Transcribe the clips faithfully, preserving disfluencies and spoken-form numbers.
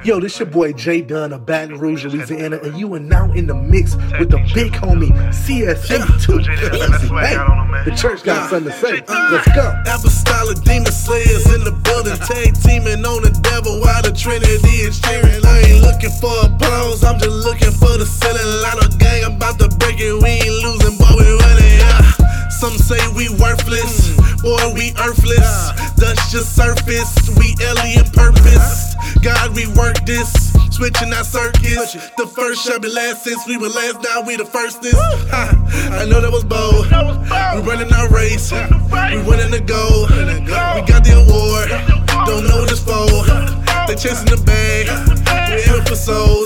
Yo, this your boy Jay Dunn of Baton Rouge, Louisiana, and you are now in the mix with the big homie C S A two. Hey, the church got something to say. Let's go. Apostolic demon slayers in the building, tag teaming on the devil while the Trinity is cheering. I ain't looking for applause, I'm just looking for the ceiling. Lot of gang about to break it, we ain't losing, boy, we running. Yeah. Some say we worthless, boy, we earthless. Dust just surface, we alien purpose. God, we work this, switching our circuits. The first shall be last since we were last, now we the firstest. Ha, I know that was bold. We running our race, we winning the gold. We got the award, don't know this foe. They chasing the bag, we aiming for souls.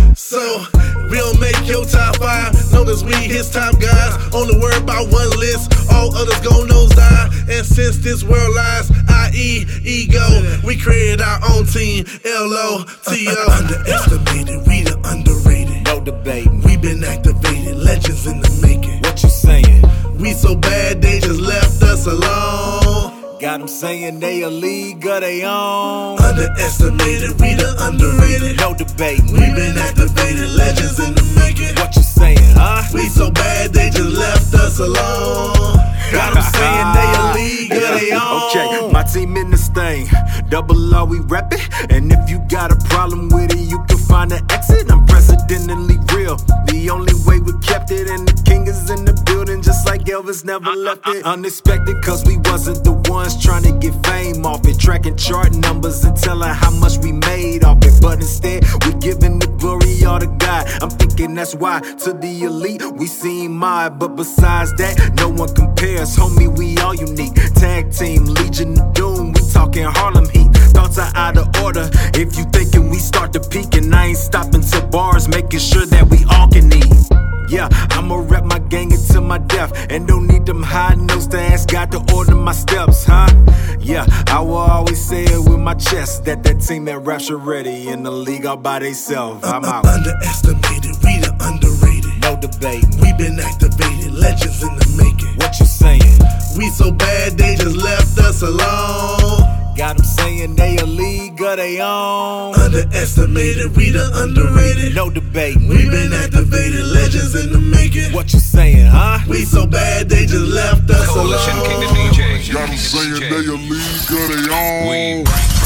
So, we don't make your top five, long as we his top guys. Only worry about one list, all others gon' nosedive. And since this world lies, that is ego, we created our own team, L O T O. Underestimated, we the underrated. No debating, we been activated, legends in the making. What you saying? We so bad, they just left us alone. Got them saying they a league of they own. Underestimated, we the underrated. No debating, we been activated, legends in the making. What you saying, huh? We so bad, they just left us alone. Got them saying they a league of they own. Okay, my team in this thing, double R, we rep it. And if you got a problem with it, you can find an exit. I'm presidentially real, the only way we kept it. And the king is in the building, just like Elvis never left it. Unexpected, cause we wasn't the ones trying to get fame off it, tracking chart numbers and telling how much we made off it. But instead, we giving the glory all to God. I'm thinking that's why to the elite we seem mild, but besides that, no one compares. Homie, we all unique. Tag team, Legion of Doom, we talking Harlem Heat. Thoughts are out of order if you thinking we start to peak, and I ain't stopping to bars, making sure that we all can eat. Yeah, I'ma rep my gang until my death, and don't need them high notes to ask God to order my steps, huh? Yeah, I will always say it with my chest, that that team at Rapture ready in the league all by theyself. I'm out. Underestimated, we the underrated. No debating, we been activated, legends in the making. What you saying? We so bad, they just left us alone. Got them saying they a league of they own. Underestimated, we the underrated. No debating, we been activated, legends in the making. What you saying, huh? We so bad, they just left us Coalition alone. King the D J. Got them saying they a league of they own. We